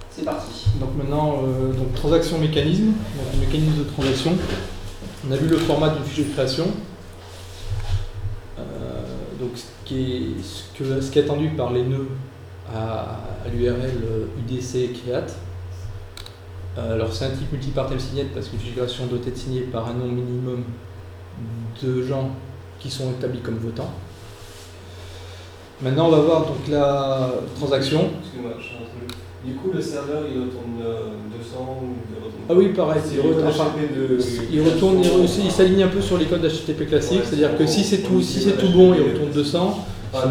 C'est parti. Donc maintenant, transaction mécanisme, donc le mécanisme de transaction. On a vu le format d'une fiche de création. Donc ce qui est attendu par les nœuds à l'URL UDC create. Alors c'est un type multipartem signet parce qu'une fiche de création doit être signée par un nombre minimum de gens qui sont établis comme votants. Maintenant on va voir donc la transaction. Excuse-moi, je suis un truc. Du coup le serveur il retourne 200 ou il retourne... Ah oui pareil, il s'aligne un peu sur les codes HTTP classiques, c'est-à-dire que si c'est tout bon, il retourne 200.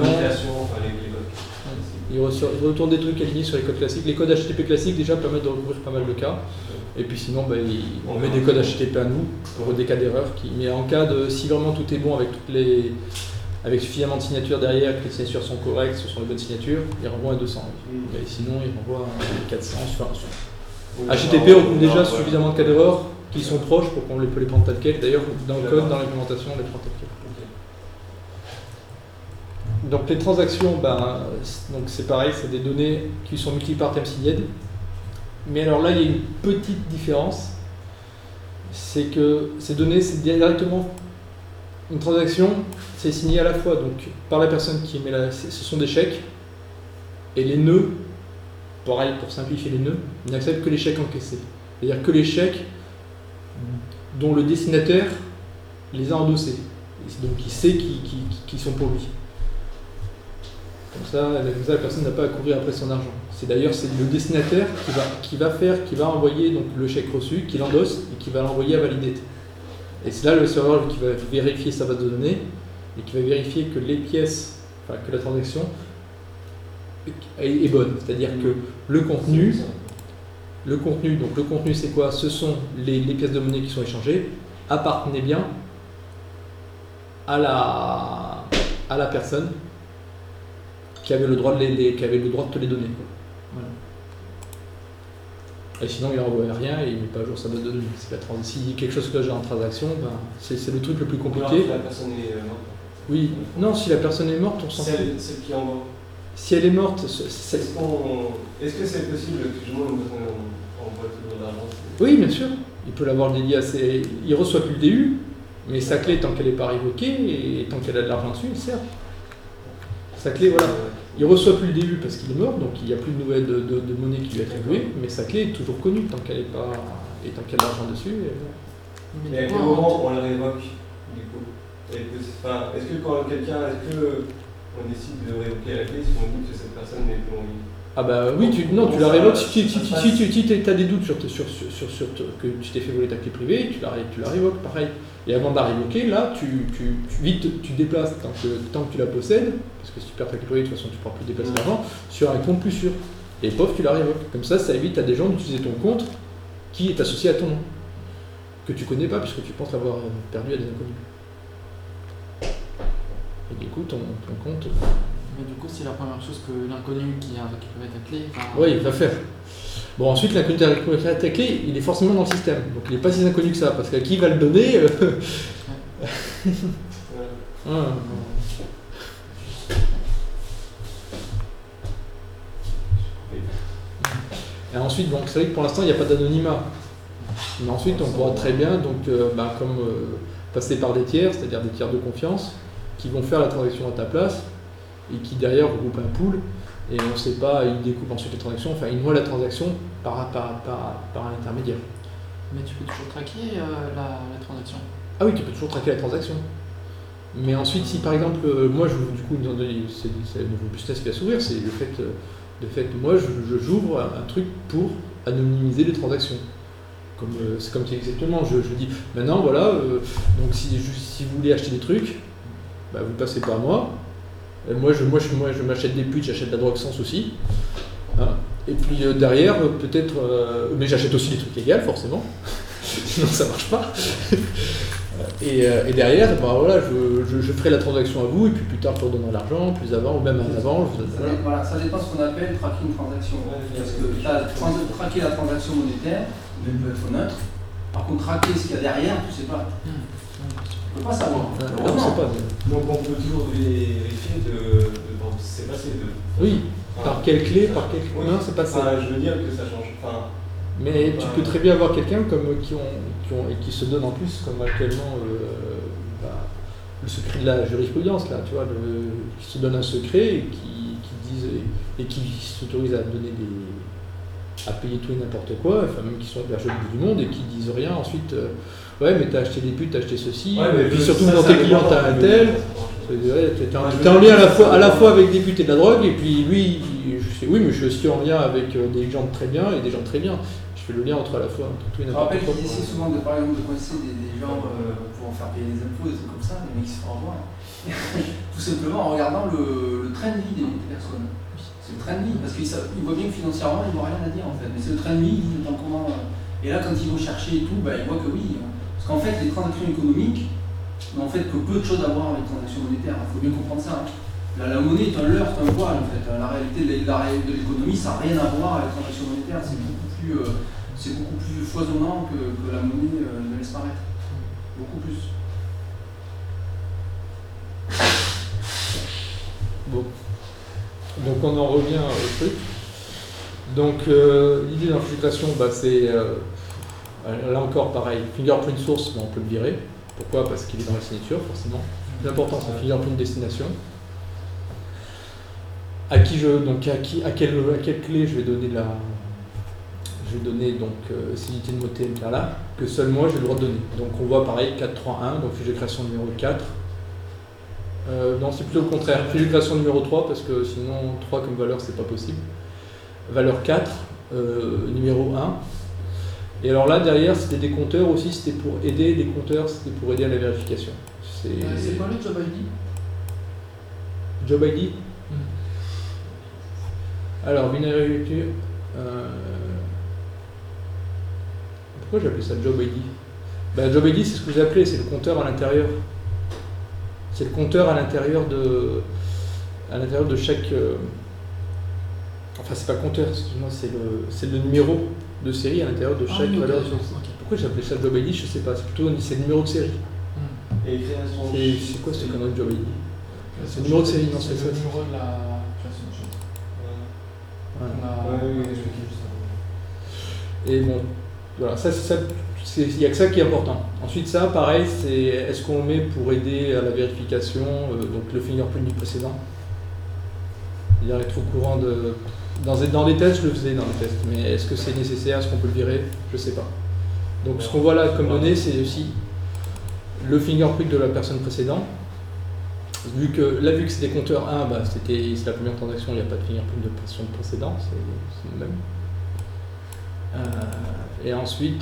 Il retourne des trucs alignés sur les codes classiques. Les codes HTTP classiques déjà permettent de recouvrir pas mal de cas. Et puis sinon, on met des codes HTTP à nous pour des cas d'erreur. Mais en cas de, si vraiment tout est bon avec suffisamment de signatures derrière, que les signatures sont correctes, ce sont les bonnes signatures, il renvoie à 200. Et sinon, il renvoie à 400. HTTP recouvre déjà suffisamment de cas d'erreur qui sont proches pour qu'on peut les prendre tel quel. D'ailleurs, dans le code, dans l'implémentation, on les prend tel quel. Donc les transactions, donc c'est pareil, c'est des données qui sont multipartem signet. Mais alors là, il y a une petite différence. C'est que ces données, c'est directement une transaction, c'est signé à la fois donc, par la personne qui émet ce sont des chèques. Et les nœuds, pareil pour simplifier les nœuds, ils n'acceptent que les chèques encaissés. C'est-à-dire que les chèques dont le destinataire les a endossés. Donc il sait qui sont pour lui. Comme ça, la personne n'a pas à courir après son argent. C'est le destinataire qui va envoyer donc, le chèque reçu, qui l'endosse et qui va l'envoyer à valider. Et c'est là le serveur qui va vérifier sa base de données et qui va vérifier que les pièces, que la transaction est bonne. C'est-à-dire que le contenu, c'est quoi? Ce sont les pièces de monnaie qui sont échangées, appartenaient bien à la personne qui avait le droit de te les donner. Voilà. Et sinon, il n'envoie rien et il ne met pas à jour sa base de données. Si quelque chose que j'ai en transaction, c'est le truc le plus compliqué. Alors, si la personne est morte. Oui, non, si la personne est morte, on s'en fout. Celle qui envoie. Si elle est morte, est-ce que c'est possible que tout le monde envoie toujours de l'argent? Oui, bien sûr. Il peut l'avoir dédié à ses. Il reçoit plus le DU, mais sa clé, tant qu'elle n'est pas révoquée et tant qu'elle a de l'argent dessus, il sert. Sa clé, voilà. Il ne reçoit plus le début parce qu'il est mort, donc il n'y a plus de nouvelles de monnaie qui lui est attribuée, mais sa clé est toujours connue tant qu'elle n'est pas. Et tant qu'il y a de l'argent dessus. Mais à quel moment on la révoque du coup? Est-ce que quand on décide de révoquer la clé si on dit que cette personne n'est plus en vie? Ah bah oui, tu la révoques si tu as des doutes sur que tu t'es fait voler ta clé privée, tu la révoques, pareil. Et avant de la révoquer, là, tu déplaces tant que tu la possèdes, parce que si tu perds ta clé privée, de toute façon tu ne pourras plus déplacer l'argent, sur un compte plus sûr. Et pof, tu la révoques. Comme ça évite à des gens d'utiliser ton compte qui est associé à ton nom, que tu connais pas puisque tu penses l'avoir perdu à des inconnus. Et du coup, ton compte... Mais du coup, c'est la première chose que l'inconnu qui a récupéré ta clé... Oui, il va faire. Bon, ensuite, l'inconnu qui a récupéré ta clé, il est forcément dans le système. Donc, il n'est pas si inconnu que ça, parce qu'à qui va le donner Et ensuite, donc, c'est vrai que pour l'instant, il n'y a pas d'anonymat. Mais ensuite, on pourra très bien, passer par des tiers, c'est-à-dire des tiers de confiance, qui vont faire la transaction à ta place, et qui derrière regroupent un pool, et on ne sait pas, ils découpent ensuite les transactions, enfin ils noient la transaction par un intermédiaire. Mais tu peux toujours traquer la transaction? Ah oui, tu peux toujours traquer la transaction. Mais ensuite, si par exemple, moi, c'est le nouveau business qui va s'ouvrir, c'est le fait que moi, j'ouvre un truc pour anonymiser les transactions. C'est comme tu dis exactement, je dis, maintenant voilà, donc si vous voulez acheter des trucs, vous passez par moi. Moi, je m'achète des putes, j'achète de la drogue sans souci. Hein. Et puis derrière, peut-être... mais j'achète aussi des trucs légaux, forcément. Sinon, ça marche pas. Et derrière, je ferai la transaction à vous, et puis plus tard, je vous redonnerai l'argent, plus avant, ou même avant. Ça dépend de ce qu'on appelle traquer une transaction. Parce que traquer la transaction monétaire, elle peut être neutre. Par contre, traquer ce qu'il y a derrière, tu sais pas. On ne peut pas savoir. Donc on peut toujours vérifier de ce qui s'est passé. Oui. Par quelle clé Oui. Non, c'est pas ça. Je veux dire que ça change. Mais tu peux très bien avoir quelqu'un qui se donne en plus, comme actuellement le secret de la jurisprudence, là, tu vois, qui se donne un secret et qui s'autorise à donner à payer tout et n'importe quoi, enfin même qui sont hébergés au bout du monde et qui disent rien ensuite. Ouais, mais t'as acheté des putes, t'as acheté ceci, et puis surtout dans tes clients t'as un tel. T'es en lien à la fois avec des putes et de la drogue, et puis lui, oui, mais je suis aussi en lien avec des gens très bien et des gens très bien. Je fais le lien entre à la fois tout et Je me n'importe rappelle quoi. qu'ils essaient souvent par exemple de coincer des gens pour en faire payer les impôts, des trucs comme ça, les mecs se font avoir. Tout simplement en regardant le train de vie des personnes. C'est le train de vie, parce qu'ils voient bien que financièrement ils n'ont rien à dire en fait, mais c'est le train de vie, ils disent comment. Et là quand ils vont chercher et tout, ils voient que oui. Parce qu'en fait les transactions économiques n'ont en fait que peu de choses à voir avec les transactions monétaires, il faut bien comprendre ça. La monnaie est un leurre, c'est un voile en fait. La réalité de l'économie, ça n'a rien à voir avec les transactions monétaires, c'est beaucoup plus foisonnant que la monnaie ne laisse paraître. Beaucoup plus. Bon. Donc on en revient au truc. Donc l'idée d'infiltration, c'est là encore pareil, fingerprint source, on peut le virer. Pourquoi? Parce qu'il est dans la signature, forcément. L'important c'est fingerprint destination. À quelle clé je vais donner cette unité de mot TMK là, que seul moi j'ai le droit de donner. Donc on voit pareil 431, donc fichier de création numéro 4. Non, c'est plutôt le contraire. Fichier de création numéro 3, parce que sinon 3 comme valeur c'est pas possible. Valeur 4, numéro 1. Et alors là derrière c'était des compteurs aussi, c'était pour aider les compteurs, c'était pour aider à la vérification. C'est quoi le job ID? Job ID. Alors, binary lecture. Pourquoi j'appelais ça job ID? Job ID, c'est ce que vous appelez, c'est le compteur à l'intérieur. C'est le compteur à l'intérieur de chaque. Enfin, c'est pas le compteur, excuse-moi, c'est le numéro de série à l'intérieur de chaque valeur. Okay. Pourquoi j'appelais ça job ID? Je sais pas, c'est le numéro de série. Et création. C'est quoi ce connerie de job ID? C'est le numéro de série, non, c'est ça. Le numéro de la création de chose. Et bon, voilà, il n'y a que ça qui est important. Ensuite, ça, pareil, c'est est-ce qu'on met pour aider à la vérification, donc le fingerprint du précédent. Il est trop courant dans les tests, je le faisais dans les tests, mais est-ce que c'est nécessaire, est-ce qu'on peut le virer? Je ne sais pas. Donc ce qu'on voit là comme données, c'est aussi le fingerprint de la personne précédente. Vu que c'est des compteurs 1, c'est la première transaction, il n'y a pas de fingerprint de personne précédente, c'est le même. Et ensuite,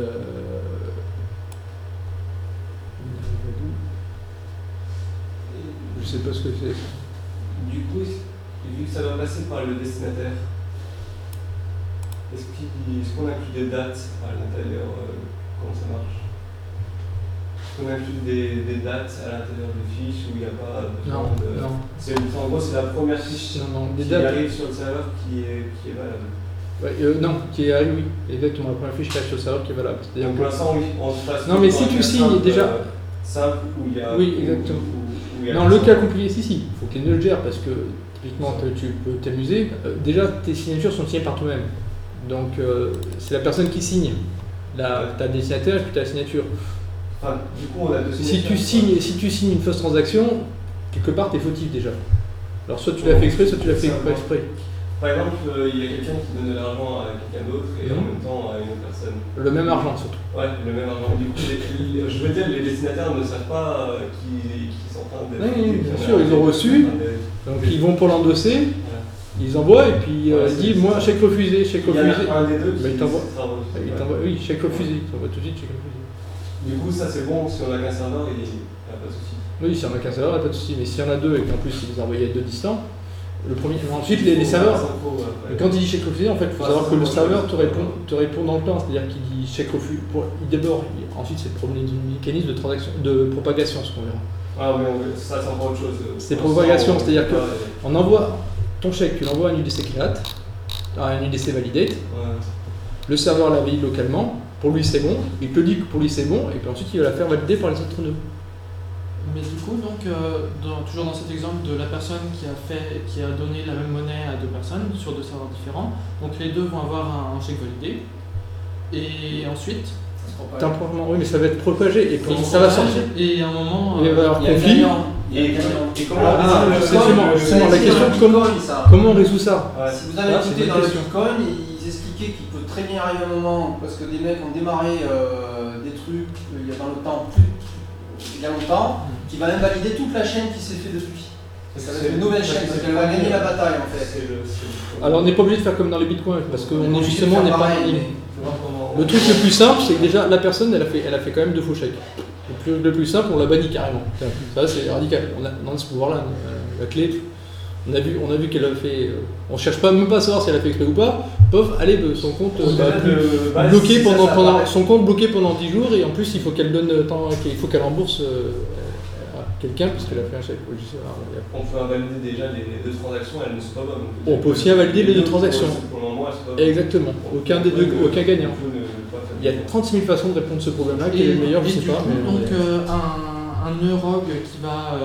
je sais pas ce que c'est. Du coup, vu que ça doit passer par le destinataire, est-ce qu'on inclut des dates à l'intérieur? Comment ça marche? On inclut des dates à l'intérieur des fiches où il n'y a pas besoin de... Non. En gros, c'est la première fiche qui arrive sur le serveur qui est valable. Non, qui arrive, oui. Exactement, la première fiche qui arrive sur le serveur qui est valable. Donc pour l'instant, oui, on se passe... Non, mais si tu signes déjà... Simple, où il y a... Oui, exactement. Non, le cas compliqué, si. Il faut qu'il ne le gère parce que, typiquement, tu peux t'amuser. Déjà, tes signatures sont signées par toi-même. Donc, c'est la personne qui signe. Là, tu as le destinataire et puis tu as la signature. Enfin, du coup, on a deux si tu signes une fausse transaction, quelque part, tu es fautif déjà. Alors, soit tu l'as fait exprès, soit tu l'as fait pas exprès. Par exemple, il y a quelqu'un qui donne de l'argent à quelqu'un d'autre et en même temps à une autre personne. Le même argent, surtout. Ouais, le même argent. Du coup, je veux dire, les destinataires ne savent pas qu'ils sont en train d'être... Oui, bien sûr, ils ont reçu, donc ils vont pour l'endosser, ils envoient et puis ils disent, moi, chèque refusé, chèque refusé. Il y en a un des deux qui t'envoie. Oui, chèque refusé, il t'envoie tout de suite chèque refusé. Du coup, ça c'est bon, si on a qu'un serveur, il n'y a pas de souci. Oui, si on a qu'un serveur, il n'y a pas de souci, mais s'il y en a deux et qu'en plus ils les envoyaient à deux distants, le premier. Ensuite, les serveurs, quand il dit chèque refusé, en fait, il faut savoir que le serveur te répond dans le temps, c'est-à-dire qu'il dit chèque refusé. D'abord, ensuite, c'est le mécanisme de propagation, ce qu'on verra. Ah oui, ça c'est encore autre chose. C'est propagation, c'est-à-dire qu'on envoie ton chèque, tu l'envoies à un UDC Create, à un UDC Validate, le serveur la valide localement. Pour lui c'est bon, il te dit que pour lui c'est bon, et puis ensuite il va la faire valider par les autres nœuds. Mais du coup, donc, toujours dans cet exemple de la personne qui a donné la même monnaie à deux personnes sur deux serveurs différents, donc les deux vont avoir un chèque validé. Et ensuite, temporairement, oui, mais ça va être propagé et quand ça va sortir. Et à un moment, il va y avoir il y a conflit. Et comment justement, la question de comment on résout ça. Si vous avez écouté dans le Bitcoin, ils expliquaient qu'il peut très bien arriver un moment, parce que des mecs ont démarré des trucs il y a dans le temps, il y a longtemps, qui va invalider toute la chaîne qui s'est fait depuis. Ça va être une nouvelle chaîne, parce qu'elle va gagner la bataille en fait. Alors on n'est pas obligé de faire comme dans les bitcoins, parce qu'on est justement, on n'est pas. Le truc le plus simple, c'est que déjà la personne, elle a fait quand même 2 faux chèques. Le plus simple, on l'a banni carrément. Ça, c'est radical. On a ce pouvoir-là. La clé, on a vu qu'elle a fait. On cherche même pas à savoir si elle a fait exprès ou pas. Allez, son compte bloqué son compte bloqué pendant 10 jours, et en plus il faut qu'elle donne il faut qu'elle rembourse quelqu'un parce qu'elle a fait un chèque. On peut invalider déjà les 2 transactions, elles ne sont pas bonnes. On peut aussi invalider les 2 transactions. Exactement. Aucun des deux, aucun gagnant. Il y a 36 000 façons de répondre à ce problème-là. Quel est le meilleur, je sais pas. Donc un neurog qui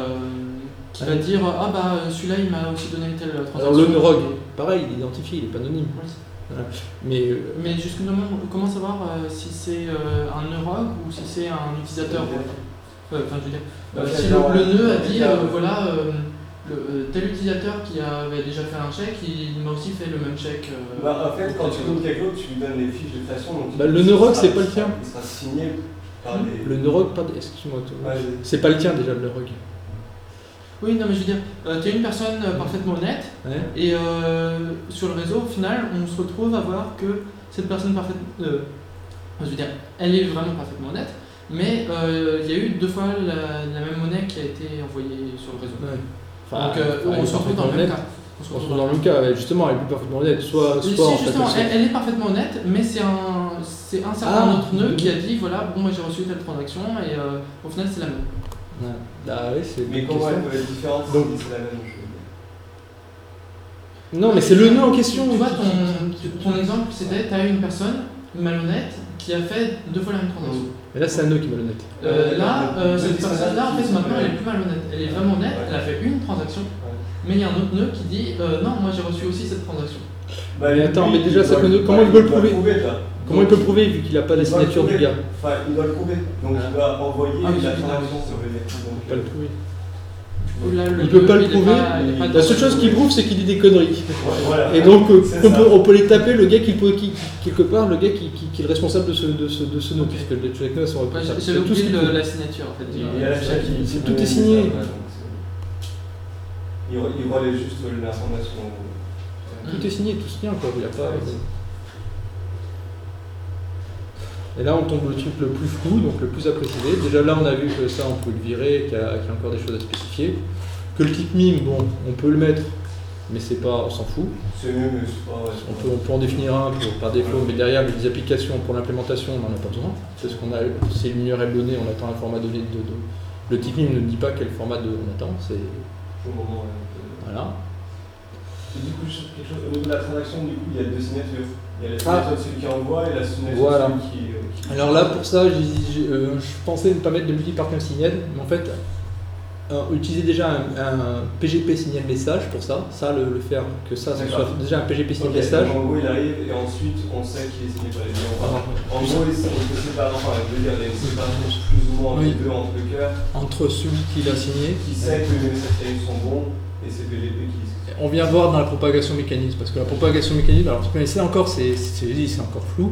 va dire ah bah celui-là il m'a aussi donné telle transaction. Alors le neurog, pareil, il est identifié, il est pas anonyme. Oui. Voilà. Mais justement, comment savoir si c'est un neurog ou si c'est un utilisateur? Enfin, je veux dire, si le nœud a dit voilà, tel utilisateur qui avait déjà fait un chèque, il m'a aussi fait le même chèque. En fait, quand tu comptes quelque chose, tu lui donnes les fiches de façon. Le neurog, c'est pas le tien. Il sera signé par les. Le neurog, excuse-moi, c'est pas le tien déjà, le neurog. Oui, non, mais je veux dire, tu es une personne parfaitement honnête, et sur le réseau, au final, on se retrouve à voir que cette personne je veux dire, elle est vraiment parfaitement honnête, mais il y a eu 2 fois la même monnaie qui a été envoyée sur le réseau. Ouais. Donc on se retrouve dans le même cas. On se retrouve dans le cas, justement, elle est plus parfaitement honnête. Justement, elle est parfaitement honnête, mais c'est un certain autre nœud qui a dit voilà, bon, moi j'ai reçu telle transaction, et au final c'est la même. Mais comment elle peut être différente si c'est la même chose? Non, mais c'est le nœud en question. Tu vois, ton exemple, c'était tu as eu une personne malhonnête qui a fait 2 fois la même transaction. Mais là, c'est un nœud qui est malhonnête. Cette personne-là, en fait, maintenant, elle est plus malhonnête. Elle est vraiment honnête, elle a fait une transaction, mais il y a un autre nœud qui dit non, moi j'ai reçu aussi cette transaction. Mais attends, mais déjà, comment il peut le prouver? Comment il peut le prouver vu qu'il n'a pas la signature du gars? Enfin, il doit le prouver. Donc il doit envoyer la transaction sur le lien. Il peut pas le prouver. Là, il peut pas le prouver. La seule chose qu'il prouve, c'est qu'il dit des conneries. Voilà. Et donc, on peut les taper, le gars quelque part, le gars qui est le responsable de ce nœud, puisque les chèques nœuds sont responsables. J'avais oublié la signature en fait. Tout est signé. Il relaie juste l'information. Tout est signé, tout se tient, quoi. Il n'y a pas. Et là, on tombe le truc le plus flou, donc le plus à préciser. Déjà là, on a vu que ça, on peut le virer, qu'il y a encore des choses à spécifier. Que le type mime, bon, on peut le mettre, mais c'est pas, on s'en fout. C'est mieux, mais c'est pas. On peut en définir un par défaut, mais derrière, les applications pour l'implémentation, on n'en a pas besoin. Parce qu'on a, c'est une URL donnée, on attend un format donné le type mime ne dit pas quel format on attend. C'est. Au moment. Voilà. Et du coup, quelque chose au niveau de la transaction, du coup, il y a 2 signatures. Il y a la signature de celui qui envoie et la signature de celui qui. Alors là, pour ça, je pensais ne pas mettre de multi-partenaire signal, mais en fait, utiliser déjà un PGP signal message pour ça, le faire que ça soit déjà un PGP signal message. En gros, il arrive et ensuite on sait qu'il est signé par les deux. En gros, il peut séparer, enfin, je veux dire, il y a une séparation plus ou moins entre le cœur. Entre celui qui l'a signé. Qui sait que les messages qui arrivent sont bons et c'est PGP qui. On vient voir dans la propagation mécanique, parce que la propagation mécanique, alors c'est encore flou.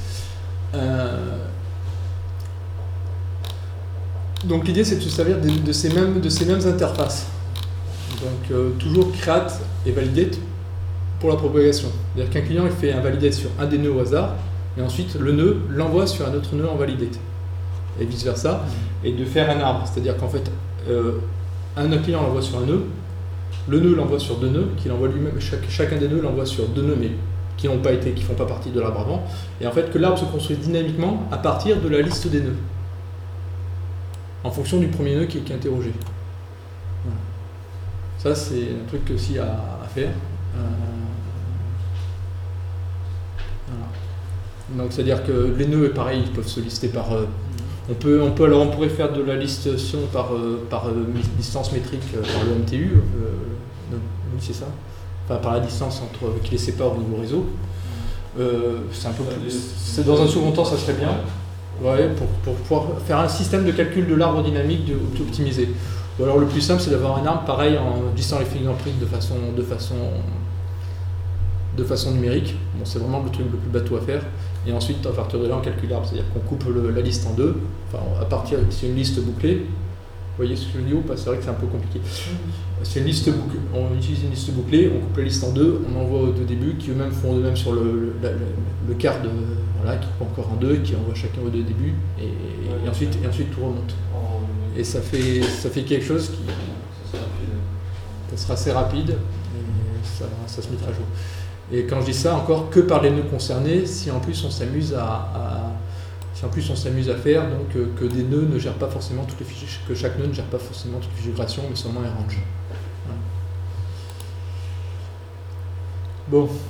Donc l'idée c'est de se servir de ces mêmes interfaces. Donc toujours create et validate pour la propagation. C'est-à-dire qu'un client il fait un validate sur un des nœuds au hasard, et ensuite le nœud l'envoie sur un autre nœud en validate. Et vice versa. Et de faire un arbre. C'est-à-dire qu'en fait, un client l'envoie sur un nœud, le nœud l'envoie sur 2 nœuds, qu'il envoie lui-même, chacun des nœuds l'envoie sur 2 nœuds, mais qui ne font pas partie de l'arbre avant, et en fait que l'arbre se construit dynamiquement à partir de la liste des nœuds, en fonction du premier nœud qui est interrogé. Voilà. Ça c'est un truc aussi à faire. Voilà. Donc c'est-à-dire que les nœuds, pareil, ils peuvent se lister par On pourrait faire de la listation par distance métrique par le MTU, oui c'est ça, enfin par la distance qui les sépare au niveau réseau. C'est un peu plus. C'est dans un second temps, ça serait bien. Ouais, pour pouvoir faire un système de calcul de l'arbre dynamique optimisé. Ou alors le plus simple, c'est d'avoir un arbre pareil en glissant les fingerprints de façon numérique. Bon, c'est vraiment le truc le plus bateau à faire. Et ensuite, à partir de là, on calcule l'arbre. C'est-à-dire qu'on coupe la liste en deux. Enfin, c'est une liste bouclée. Vous voyez ce que je dis ou pas? C'est vrai que c'est un peu compliqué. C'est une liste bouclée. On utilise une liste bouclée, on coupe la liste en deux, on envoie aux deux débuts qui eux-mêmes font eux-mêmes sur le quart de. Voilà, qui coupe encore en deux, qui envoie chacun aux deux débuts, et ensuite tout remonte. Et ça fait quelque chose qui. Ça sera assez rapide, et ça se mettra à jour. Et quand je dis ça, encore que par les nœuds concernés, si en plus on s'amuse à faire donc que des nœuds ne gèrent pas forcément toutes les fichiers, que chaque nœud ne gère pas forcément toutes les configurations, mais seulement un range. Voilà. Bon.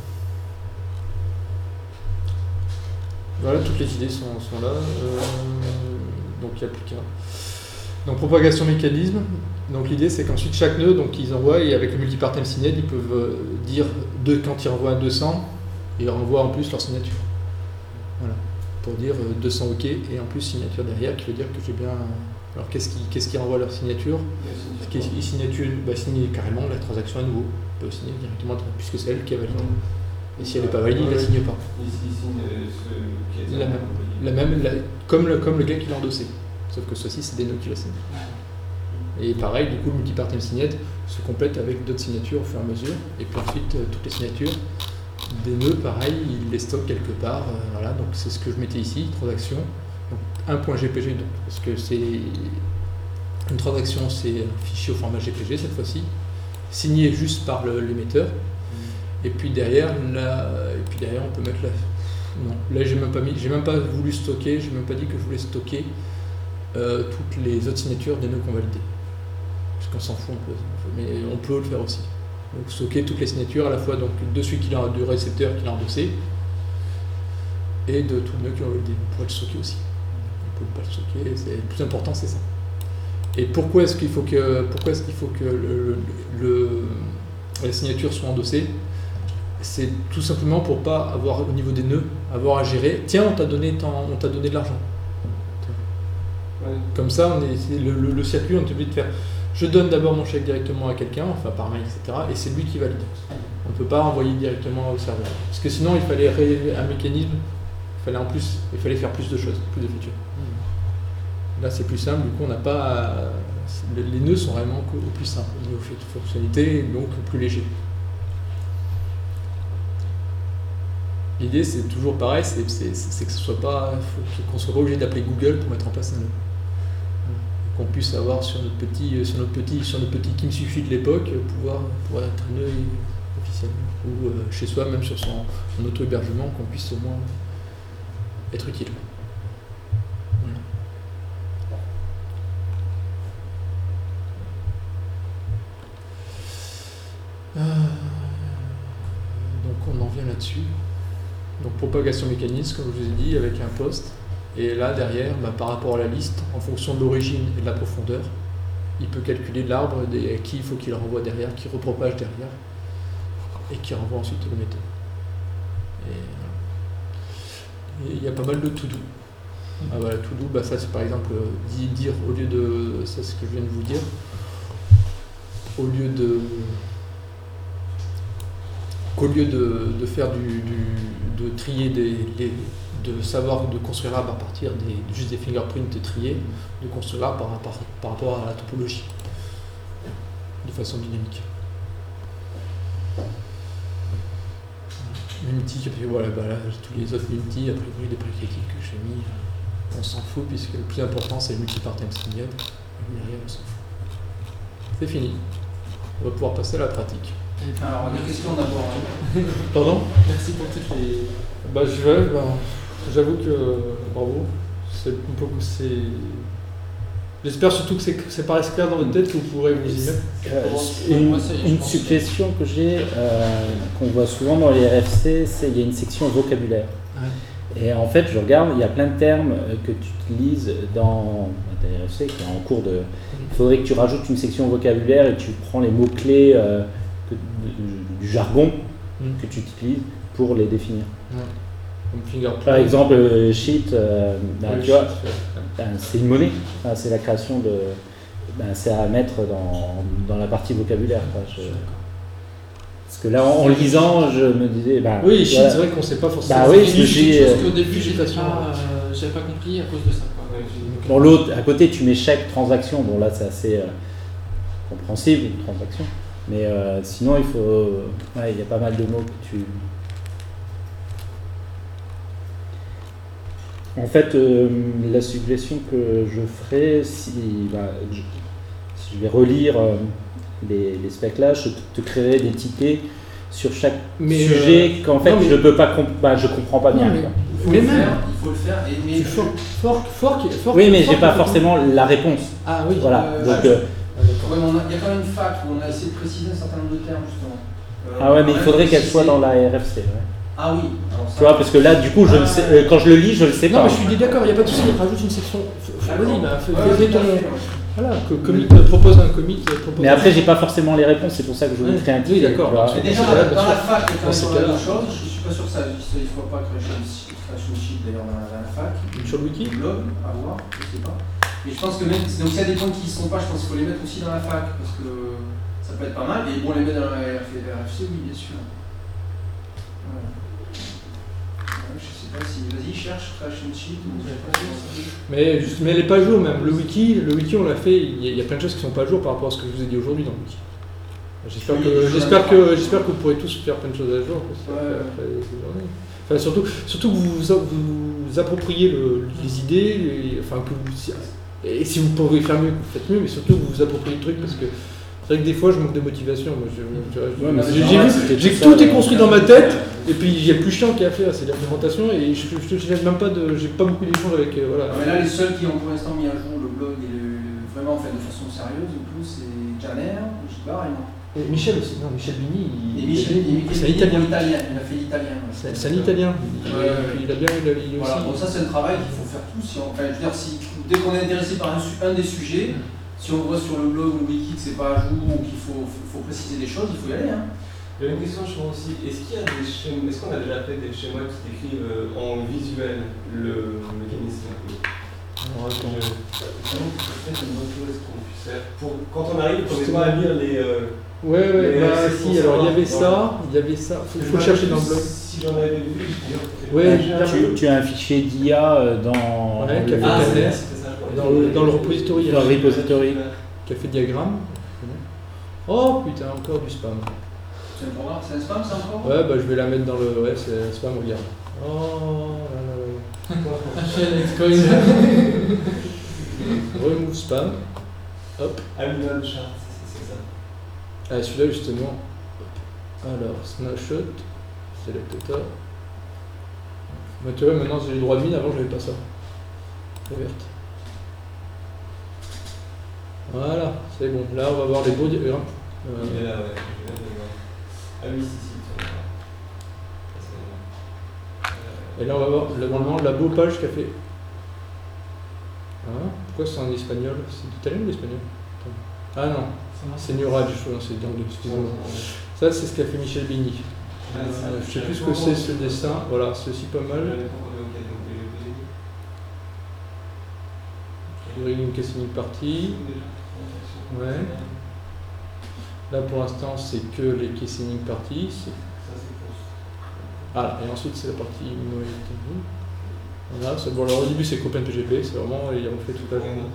Voilà, toutes les idées sont là. Donc il n'y a plus qu'un. Donc propagation mécanisme. Donc l'idée c'est qu'ensuite chaque nœud, donc ils envoient, et avec le multipart MCNet, ils peuvent dire quand ils renvoient à 200, ils renvoient en plus leur signature. Voilà. Pour dire 200 OK, et en plus signature derrière, qui veut dire que j'ai bien. Alors qu'est-ce qui renvoie leur signature? Ils signent carrément la transaction à nouveau. Ils peuvent signer directement, puisque c'est elle qui a validé. Et si elle n'est pas validée, il ne la signe pas. Ils signent la même, comme le gars qui l'a endossé. Sauf que ceci, c'est des nœuds qui la signent. Et pareil, du coup, le multipart MCNet se complète avec d'autres signatures au fur et à mesure. Et puis ensuite, toutes les signatures des nœuds, pareil, ils les stockent quelque part. Voilà, donc c'est ce que je mettais ici, transaction. Donc, un point GPG, donc, parce que c'est une transaction, c'est un fichier au format GPG cette fois-ci, signé juste par l'émetteur. Et puis derrière, on peut mettre la. Non, là j'ai même pas voulu stocker, j'ai même pas dit que je voulais stocker toutes les autres signatures des nœuds qu'on validait. Parce qu'on s'en fout un peu, mais on peut le faire aussi. Donc stocker toutes les signatures à la fois donc de celui du récepteur qui l'a endossé et de tous les nœuds qui ont validé. On pourrait le stocker aussi. On peut pas le stocker, le plus important c'est ça. Et pourquoi est-ce qu'il faut que la signature soit endossée? C'est tout simplement pour pas avoir au niveau des nœuds, avoir à gérer. Tiens, on t'a donné de l'argent. Ouais. Comme ça, le circuit, on est obligé de faire. Je donne d'abord mon chèque directement à quelqu'un, enfin par mail, etc. Et c'est lui qui valide. On ne peut pas envoyer directement au serveur. Parce que sinon, il fallait un mécanisme. Il fallait faire plus de choses, plus de features. Là, c'est plus simple. Du coup, on n'a pas. Les nœuds sont vraiment au plus simple au niveau de fonctionnalité, donc plus léger. L'idée, c'est toujours pareil, c'est que ce soit pas, qu'on soit pas obligé d'appeler Google pour mettre en place un nœud. Qu'on puisse avoir sur notre petit Kim Sufi de l'époque, pouvoir être un nœud officiel. Ou chez soi, même sur son auto-hébergement, qu'on puisse au moins être utile. Voilà. Donc on en vient là-dessus. Donc propagation mécanisme, comme je vous ai dit, avec un poste. Et là, derrière, par rapport à la liste, en fonction de l'origine et de la profondeur, il peut calculer l'arbre qui il faut qu'il renvoie derrière, qui repropage derrière, et qui renvoie ensuite le méthode. Et il y a pas mal de to-do. Ah voilà, to-do, ça c'est par exemple dire au lieu de. Ça c'est ce que je viens de vous dire. Au lieu de faire de trier de savoir de construire l'arbre à partir juste des fingerprints triés, de construire l'arbre par rapport à la topologie de façon dynamique. Multi, voilà, là, tous les autres multi, a priori les précritiques que j'ai mis, on s'en fout puisque le plus important c'est le multipart MCNet, derrière on s'en fout. C'est fini. On va pouvoir passer à la pratique. Alors, des questions d'abord. Pardon ? Merci pour toutes les. J'avoue que bravo. J'espère surtout que c'est paraisse clair dans votre tête, que vous pourrez vous y mettre. Une suggestion que j'ai, qu'on voit souvent dans les RFC, c'est qu'il y a une section vocabulaire. Ouais. Et en fait, je regarde, il y a plein de termes que tu utilises dans ta RFC qui est en cours de... Il faudrait que tu rajoutes une section vocabulaire et tu prends les mots-clés du jargon que tu utilises pour les définir. Ouais. Par exemple, sheet, tu vois, c'est une monnaie, c'est la création de... c'est à mettre dans la partie vocabulaire. Parce que là, en lisant, je me disais... oui, sheet, voilà. C'est vrai qu'on ne sait pas forcément. Oui, c'est quelque chose qu'au début, j'avais pas compris à cause de ça. Dans l'autre, à côté, tu mets chaque transaction. Bon, là, c'est assez compréhensible, une transaction. Mais sinon, il faut... il y a pas mal de mots que tu... En fait, la suggestion que je ferai, si je vais relire les specs là, je te créerai des tickets sur chaque sujet qu'en fait je peux pas je comprends pas bien. Il faut le faire. Et fork. Oui, mais j'ai pas forcément la réponse. Ah oui. Voilà. Donc, il y a quand même une fac où on a essayé de préciser un certain nombre de termes justement. Mais il faudrait qu'elle soit dans la RFC. Ouais. Ah oui. Tu vois, parce que là, du coup, je le sais, quand je le lis, je le sais pas. Non, mais je suis d'accord, il n'y a pas de souci, rajoute une section. Vas-y, fais ton. Voilà, propose un commit. Mais après, j'ai pas forcément les réponses, c'est pour ça que je voulais créer un ticket. Oui, d'accord. Déjà, dans la fac, il y a quand même pas mal de choses. Je suis pas sûr que ça, il ne faut pas créer une sheet d'ailleurs dans la fac. Sur le wiki. Blog, à voir, je sais pas. Mais je pense que même, donc s'il y a des points qui ne sont pas, je pense qu'il faut les mettre aussi dans la fac, parce que ça peut être pas mal. Et bon, les mettre dans la RFC, oui, bien sûr. Je sais pas si, vas-y, cherche, crash and sheet. Mais elle n'est pas à jour même. Le wiki, on l'a fait, il y a plein de choses qui ne sont pas à jour par rapport à ce que je vous ai dit aujourd'hui dans le wiki. J'espère que vous pourrez tous faire plein de choses à jour. Enfin, surtout que vous appropriez les idées, et si vous pouvez faire mieux, vous faites mieux, mais surtout que vous vous appropriez le truc parce que c'est vrai que des fois je manque de motivation. Tout est construit dans ma tête, et puis il y a le plus chiant qu'il y a à faire, c'est l'implémentation, et j'ai pas beaucoup d'échanges avec. Voilà. Mais là, les seuls qui ont pour l'instant mis à jour le blog et vraiment fait de façon sérieuse, c'est Janer, Gibar et moi. Et Michel aussi, non, Michel Bini, c'est un italien. Il a fait l'italien. C'est un italien. Il a bien aussi. Voilà, bon, ça c'est un travail qu'il faut faire tous. Enfin, je veux dire, dès qu'on est intéressé par un des sujets, si on voit sur le blog ou le wiki que c'est pas à jour ou qu'il faut préciser des choses, il faut y aller. Il y a une question, je pense aussi. Est-ce qu'on a déjà fait des schémas qui décrivent en visuel le mécanisme? Alors, attends. Peut-être une bonne chose qu'on puisse faire. Quand on arrive, on n'est pas à lire les. Si, alors il y avait ça. Faut le chercher dans le blog. Si j'en avais vu, tu as un fichier d'IA dans le repository. Dans le repository. Café diagramme. Oh putain, encore du spam. C'est un programme, c'est un spam ça encore? Ouais, je vais la mettre dans le. Ouais, c'est un spam, regarde. Oh là là. Remove spam. Hop. Animal chart, c'est ça. Celui-là justement. Alors, snapshot. Select author. Tu vois, maintenant j'ai les droits de mine, avant j'avais pas ça. Verte. Voilà, c'est bon. Là, on va voir les beaux diagrammes. Il est là, ouais. Ah oui, si. Et là, on va voir normalement la beau page qu'a fait. Pourquoi c'est en espagnol? C'est l'italien ou l'espagnol? Ah non, c'est Nuraj, c'est d'anglais, excusez-moi. Ça, c'est ce qu'a fait Michel Bini. Je sais plus ce que c'est ce dessin. Voilà, c'est aussi pas mal. Une casting partie. Ouais. Là pour l'instant c'est que les casing parties. Voilà, et ensuite c'est la partie voilà, c'est bon. Alors au début c'est CopenPGP, c'est vraiment ils ont fait toute la journée.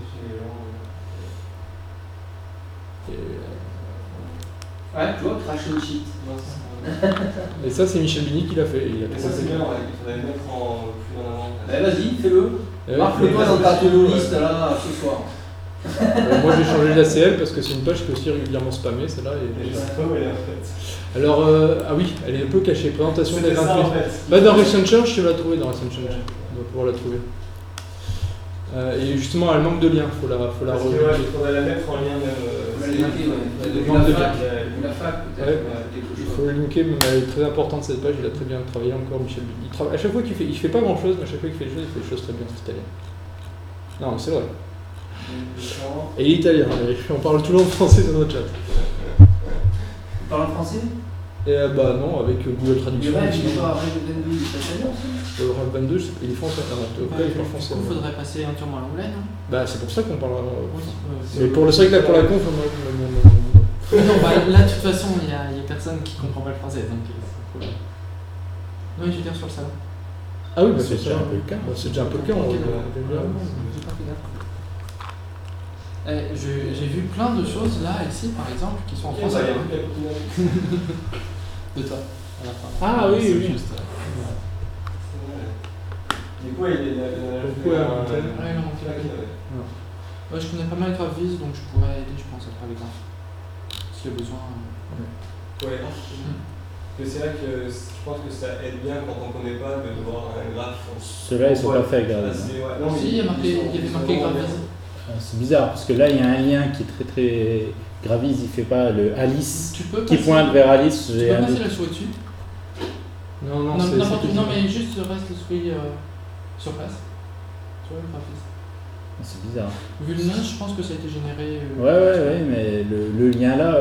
Ouais, tu vois, crash and sheet. Et ça c'est Michel Bini qui l'a fait. Ça c'est bien, il faudrait le mettre plus en avant. Vas-y, fais-le. Marque-le-toi dans ta to-do list là ce soir. Moi j'ai changé l'ACL parce que c'est une page qui est aussi régulièrement spammée, celle-là. Alors, ah oui, elle est un peu cachée. Présentation des 28. Dans Recent Change, tu vas la trouver dans Recent Change. On va pouvoir la trouver. Et justement, elle manque de lien, faut la Parce que ouais, il faudrait la mettre en lien même. La fac peut-être. Il faut le linker, mais elle est très importante cette page, il a très bien travaillé encore, Michel. À chaque fois il fait pas grand chose, mais à chaque fois qu'il fait des choses très bien, c'est italien. Non, c'est vrai. Et il est italien, on parle toujours français dans notre chat. Tu parles en français? Bah non, avec Google Traduction. Mais il pas Rêve 22, il est italien aussi. Rêve 22, il est français, il parle français. Il faudrait passer entièrement à l'anglais, non? Bah c'est pour ça qu'on parle. Mais pour le c'est vrai que là pour la conf, non, bah là de toute façon, il y a personne qui comprend pas le français, donc c'est cool. Non, je veux dire sur le salon. Ah oui, bah c'est déjà un peu le cas. C'est déjà un peu le cas. J'ai vu plein de choses là, ici par exemple, qui sont en français. De toi, à la fin. Ah oui, oui. Juste, Du coup, il a je connais pas mal Gravis, donc je pourrais aider, je pense, après les graphes. S'il y a besoin. Ouais. C'est vrai que je pense que ça aide bien quand on ne connaît pas de voir un graphe. Ceux-là, ils sont pas faits, Gravis. Si, il y avait marqué Gravis. C'est bizarre, parce que là, il y a un lien qui est très Gravis, il fait pas le Alice qui pointe vers Alice. Tu peux passer la souris dessus? Non, non, mais juste reste le souris sur place. Tu vois le graphisme. C'est bizarre. Vu le nom, je pense que ça a été généré. Ouais, mais le lien là.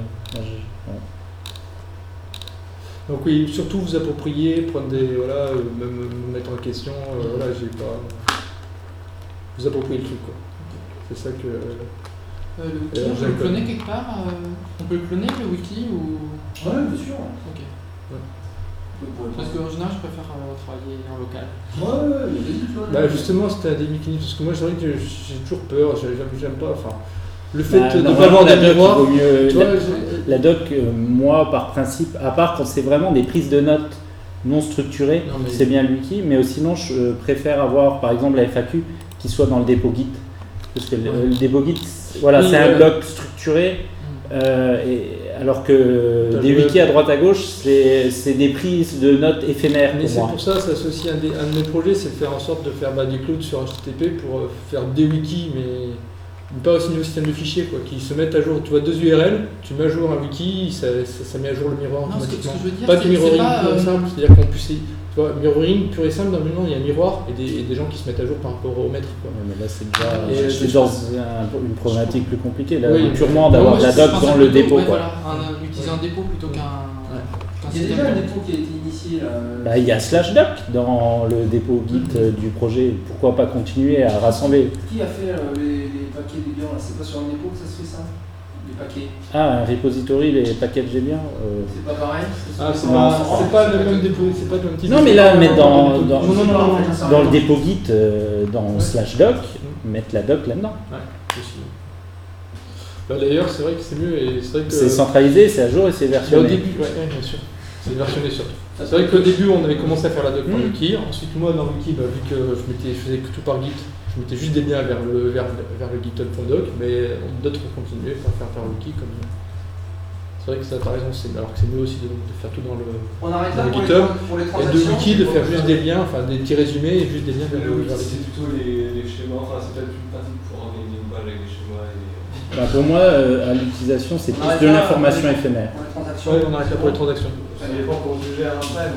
Donc oui, surtout vous approprier, prendre des même mettre en question. J'ai pas. Vous approprier le truc quoi. C'est ça que. Le wiki, on peut le cloner quelque part. On peut le cloner le wiki ou. Ouais, bien sûr. Ok. Ouais. Parce qu'en général, je préfère travailler en local. Ouais, justement, c'était un des mécanismes. Parce que moi, c'est vrai que j'ai toujours peur, j'aime pas. Enfin, le fait de ne pas avoir des miroirs. La doc, moi, par principe, à part quand c'est vraiment des prises de notes non structurées, c'est bien le wiki. Mais sinon, je préfère avoir, par exemple, la FAQ qui soit dans le dépôt Git. Parce que le dépôt Git, c'est un bloc structuré. Alors que des wikis à droite à gauche, c'est des prises de notes éphémères. Mais c'est pour ça aussi un de mes projets, c'est de faire en sorte de faire des clouds sur HTTP pour faire des wikis, mais pas aussi au système de fichiers, quoi, qui se mettent à jour. Tu vois 2 URL, tu mets à jour un wiki, ça met à jour le miroir automatiquement. Ce que je veux dire, pas du mirroring pur et simple, c'est-à-dire qu'on puisse. Tu vois, mirroring pur et simple, normalement il y a un miroir et des gens qui se mettent à jour par rapport au mètre. Quoi. Ouais, mais là c'est déjà une problématique plus compliquée, là, purement d'avoir la doc dans le dépôt. Ouais, voilà, utiliser un dépôt plutôt qu'un. Il y a déjà un dépôt qui a été initié là. Il y a /doc dans le dépôt Git du projet. Pourquoi pas continuer à rassembler? Qui a fait les paquets des biens là? C'est pas sur un dépôt que ça se fait ça? Les paquets. Un repository, les paquets j'ai bien. C'est pas pareil? C'est pas le même dépôt, c'est pas le même type. Non, mais là, mettre dans le dépôt Git, dans /doc, mettre la doc là-dedans. Ouais, possible. D'ailleurs, c'est vrai que c'est mieux et c'est vrai que. C'est centralisé, c'est à jour et c'est versionné. Au début, bien sûr. C'est versionné surtout. C'est vrai qu'au début, on avait commencé à faire la doc par wiki. Ensuite, moi, dans wiki, vu que je faisais que tout par Git, je mettais juste des liens vers le github.doc, mais d'autres ont continué à faire wiki. C'est vrai que ça, t'as raison, alors que c'est mieux aussi de faire tout dans le GitHub. Et de wiki, de faire juste des liens, des petits résumés et juste des liens vers le wiki. C'est plutôt les schémas, c'est peut-être plus pratique pour organiser une page avec des schémas. Pour moi, à l'utilisation, c'est plus de l'information éphémère. Ouais, on arrête là pour les transactions. Ça dépend comment tu gères après.